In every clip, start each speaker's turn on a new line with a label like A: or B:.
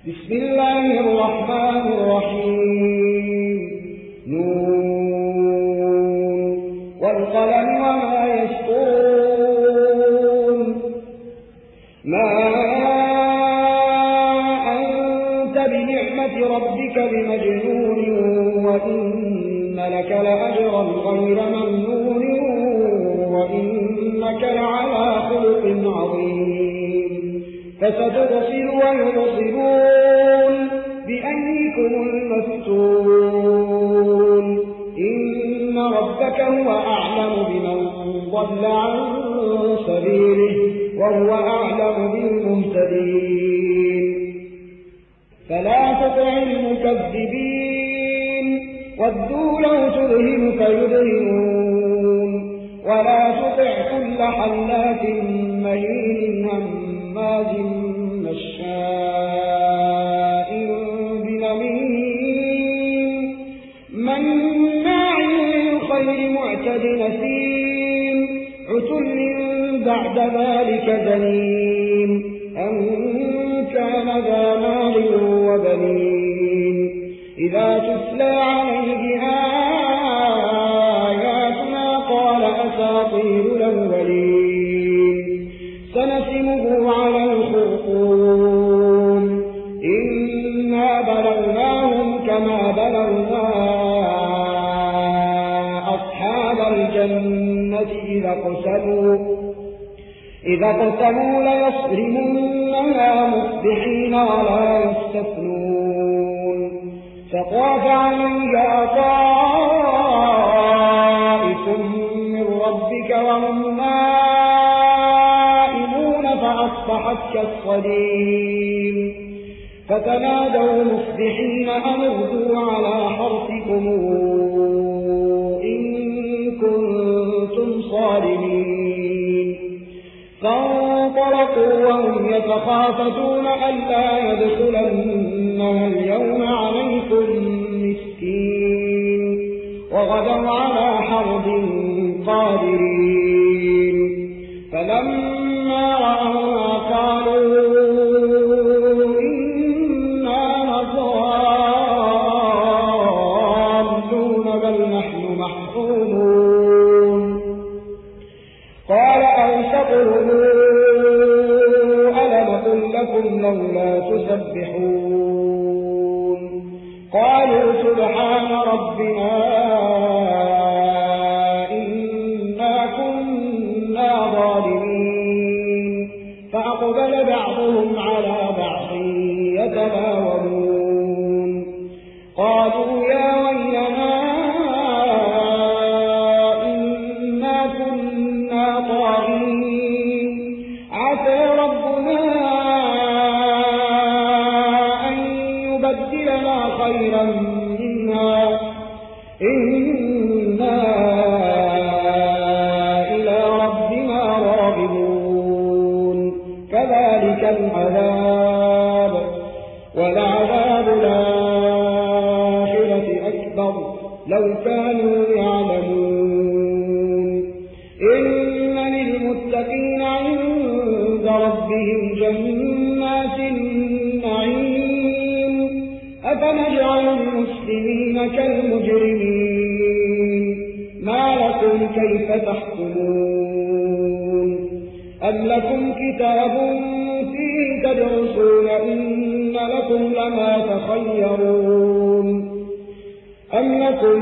A: بسم الله الرحمن الرحيم نون والقلم وما يسطرون ما أنت بنعمة ربك بمجنون وإن لك لأجرا غير ممنون وإنك لعلى خلق عظيم فستبصر ويبصرون بأيكم المفتون إن ربك هو أعلم بمن ضل عن سبيله وهو أعلم بالمهتدين فلا تطع المكذبين ودوا لو تدهن فيدهنون ولا تطع كل حلاف مهين هماز مشاء بنميم مناع للخير معتد نسيم عتل بعد ذلك زنيم أن كان ذا مال وبنين إذا تتلى عليه آياتنا قال أساطير الأولين سنسمه على الخرطوم إنا بلوناهم كما بلونا أصحاب الجنة إذا اقسموا ليصرمنها مصبحين ولا يستثنون فطاف عليها طائف من ربك وهم نائمون فأصبحت كالصريم فتنادوا مصبحين أن اغدوا على حرثكم إن كنتم صارمين فانطلقوا وهم يتخافتون ألا يدخلنها اليوم عليكم مسكين وغدوا على حرب قادرين فلما رأوها قالوا إنا لضالون بل نحن محرومون قال أوسطهم ألم أقل لكم لولا تسبحون قالوا سبحان ربنا إنا كنا ظالمين فأقبل بعضهم على بعض يتلاومون قالوا يا ويلنا إنا كنا طاغين عسى ربنا أن يبدلنا خيرا منها إنا إلى ربنا راغبون كذلك العذاب ولعذاب الآخرة أكبر لو كانوا يعلمون إن للمتقين عند ربهم جنات النعيم أفنجعل المسلمين كالمجرمين ما لكم كيف تحكمون أم لكم كتاب فيه تدرسون إن لكم لما تخيرون أم لكم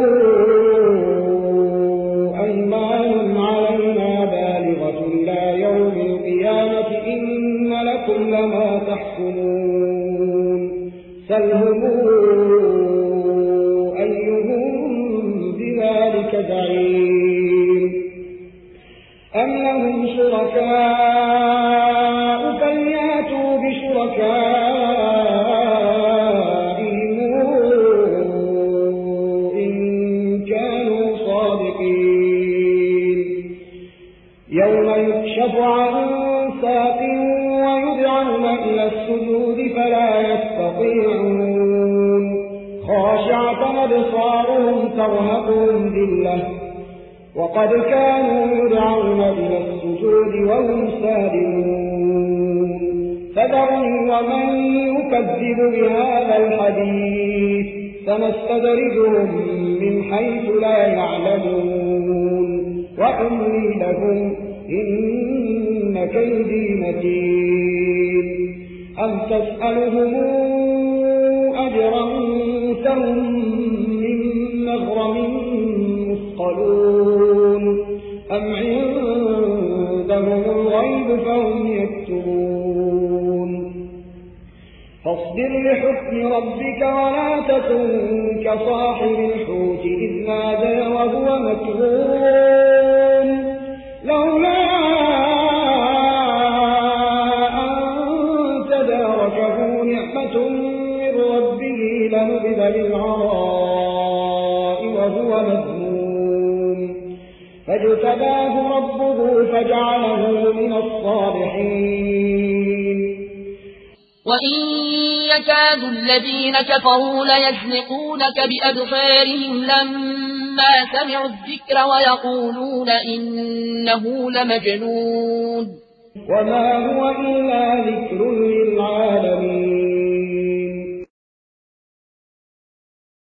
A: أيمان علينا بالغة إلى يوم القيامة إن لكم لما تحكمون سلهم أيهم بذلك زعيم أم لهم شركاء فليأتوا بشركائهم إن كانوا صادقين يوم يكشف عن ساق ويدعون إلى السجود فلا يستطيعون خاشعة أبصارهم ترهقهم ذلة وقد كانوا يدعون إلى السجود وهم سالمون فذرني ومن يكذب بهذا الحديث سنستدرجهم من حيث لا يعلمون وأملي لهم إن كيدي متين أم تسألهم أجرا فهم من مغرم مثقلون أم عندهم الغيب فهم يكتبون فاصبر لحكم ربك ولا تكن كصاحب الحوت إذ نادى وهو مكظوم لولا أن تداركه نعمة من ربه لنبذ بالعراء وهو مذموم فاجتباه ربه فجعله من الصالحين
B: وإن يكاد الذين كفروا ليزلقونك بأبصارهم لما سمعوا الذكر ويقولون إنه لمجنون
A: وما هو إلا ذكر